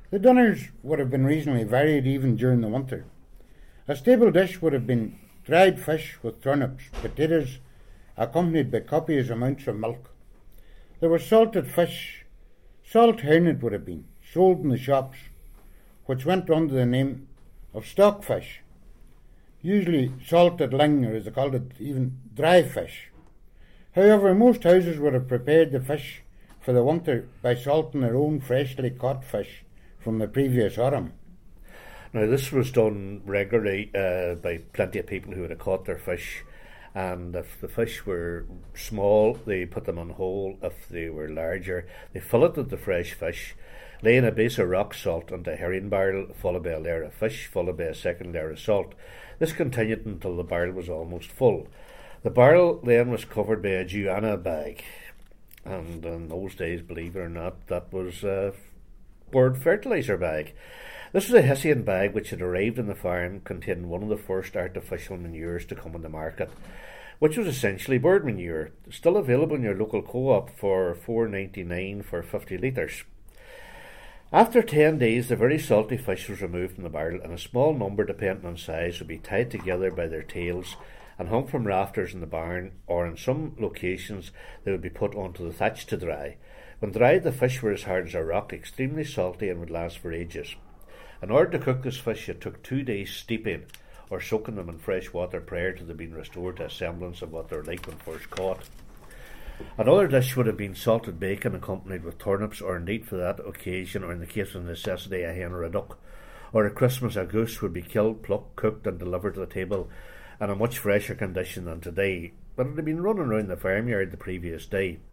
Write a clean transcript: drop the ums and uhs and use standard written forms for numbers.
The dinners would have been reasonably varied even during the winter. A staple dish would have been dried fish with turnips, potatoes, accompanied by copious amounts of milk. There was salted fish, salt herring it would have been, sold in the shops, which went under the name of stockfish, usually salted ling, or as they called it, even dry fish. However, most houses would have prepared the fish for the winter by salting their own freshly caught fish from the previous autumn. Now, this was done regularly by plenty of people who had caught their fish, and if the fish were small, they put them on whole. If they were larger, they filleted the fresh fish, laying a base of rock salt into a herring barrel, followed by a layer of fish, followed by a second layer of salt. This continued until the barrel was almost full. The barrel then was covered by a Juana bag, and in those days, believe it or not, that was a bird fertiliser bag. This was a Hessian bag which had arrived in the farm, containing one of the first artificial manures to come on the market, which was essentially bird manure, still available in your local co-op for $4.99 for 50 litres. After 10 days, the very salty fish was removed from the barrel, and a small number, depending on size, would be tied together by their tails and hung from rafters in the barn, or in some locations they would be put onto the thatch to dry. When dried, the fish were as hard as a rock, extremely salty, and would last for ages. In order to cook this fish, it took 2 days steeping or soaking them in fresh water prior to them being restored to a semblance of what they were like when first caught. Another dish would have been salted bacon accompanied with turnips, or indeed for that occasion, or in the case of necessity, a hen or a duck. Or at Christmas, a goose would be killed, plucked, cooked and delivered to the table in a much fresher condition than today, but it had been running around the farmyard the previous day.